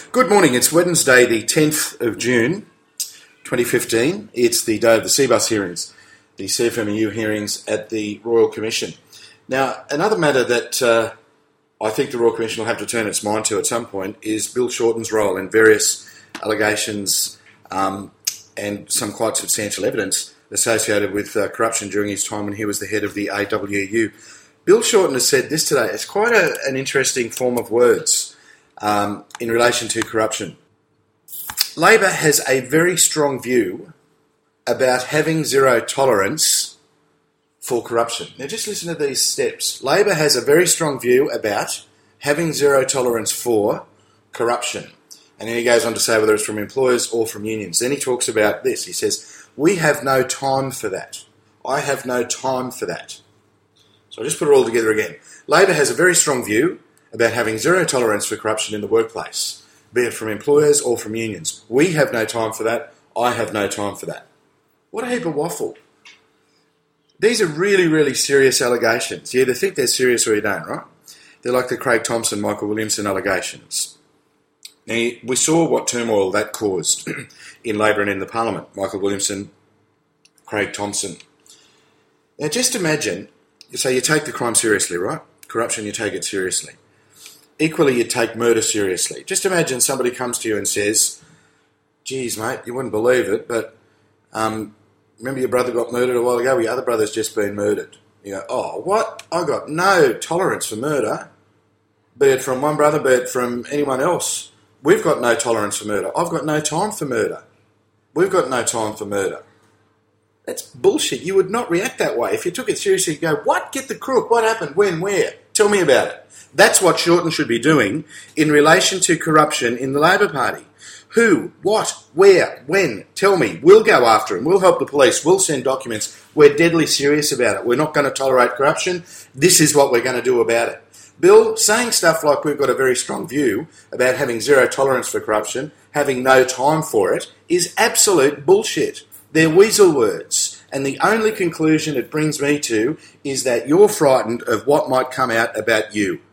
Good morning. It's Wednesday, the 10th of June, 2015. It's the day of the CBUS hearings, the CFMEU hearings at the Royal Commission. Now, another matter that I think the Royal Commission will have to turn its mind to at some point is Bill Shorten's role in various allegations and some quite substantial evidence associated with corruption during his time when he was the head of the AWU. Bill Shorten has said this today. It's quite an interesting form of words in relation to corruption. Labor has a very strong view about having zero tolerance for corruption. Now just listen to these steps. Labor has a very strong view about having zero tolerance for corruption. And then he goes on to say whether it's from employers or from unions. Then he talks about this. He says, we have no time for that. I have no time for that. So I'll just put it all together again. Labor has a very strong view about having zero tolerance for corruption in the workplace, be it from employers or from unions. We have no time for that. I have no time for that. What a heap of waffle. These are really, really serious allegations. You either think they're serious or you don't, right? They're like the Craig Thompson, Michael Williamson allegations. Now, we saw what turmoil that caused in Labor and in the Parliament. Michael Williamson, Craig Thompson. Now, just imagine, so you take the crime seriously, right? Corruption, you take it seriously. Equally, you take murder seriously. Just imagine somebody comes to you and says, geez, mate, you wouldn't believe it, but remember your brother got murdered a while ago? Your other brother's just been murdered. You go, oh, what? I got no tolerance for murder, be it from one brother, be it from anyone else. We've got no tolerance for murder. I've got no time for murder. We've got no time for murder. That's bullshit. You would not react that way. If you took it seriously, you'd go, what? Get the crook. What happened? When? Where? Tell me about it. That's what Shorten should be doing in relation to corruption in the Labor Party. Who? What? Where? When? Tell me. We'll go after him. We'll help the police. We'll send documents. We're deadly serious about it. We're not going to tolerate corruption. This is what we're going to do about it. Bill, saying stuff like we've got a very strong view about having zero tolerance for corruption, having no time for it, is absolute bullshit. They're weasel words. And the only conclusion it brings me to is that you're frightened of what might come out about you.